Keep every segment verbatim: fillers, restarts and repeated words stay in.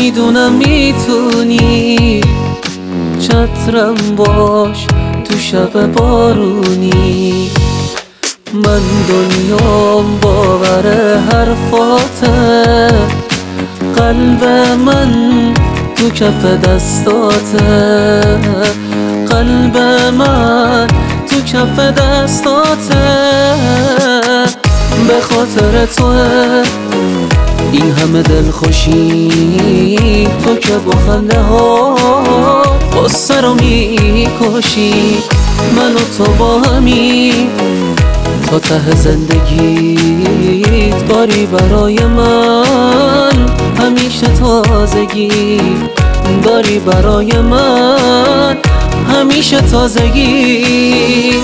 میدونم میتونی چترم باش تو شب بارونی. من دنیام باور حرفاته، قلب من تو کف دستاته، قلب من تو کف دستاته. به خاطر توه این همه دلخوشی، تو که با خنده ها غصه رو میکشی. من و تو با همین تا ته زندگیت باری برای من همیشه تازگی، داری برای من همیشه تازگی.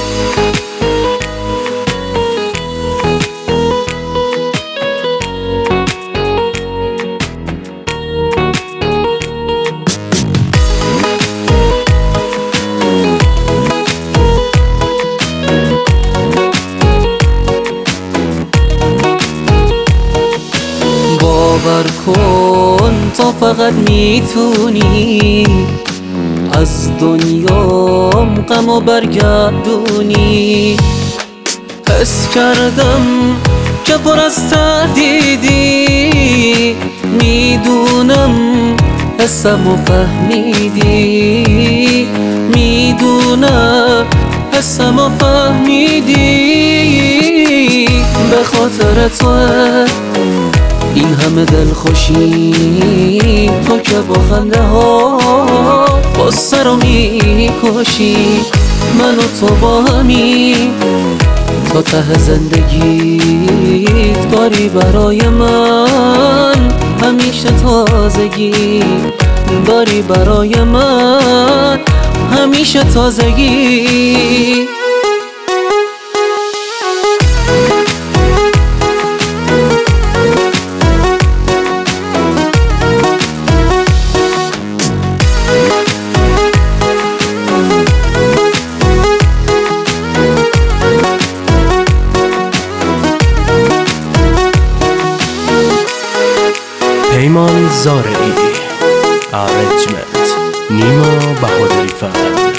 باور کن تا فقط میتونی از دنیام غمو برگردونی. حس کردم که پر از تردیدی، میدونم حسمو فهمیدی، میدونم حسمو فهمیدی. به خاطر توه این همه دلخوشی، تو که با خنده ها غصه رو میکشی. من و تو با همین تا ته زندگیت باری برای من همیشه تازگی، داری برای من همیشه تازگی. پیمان زارعی، ارنجمنت نیما بهادری فرد.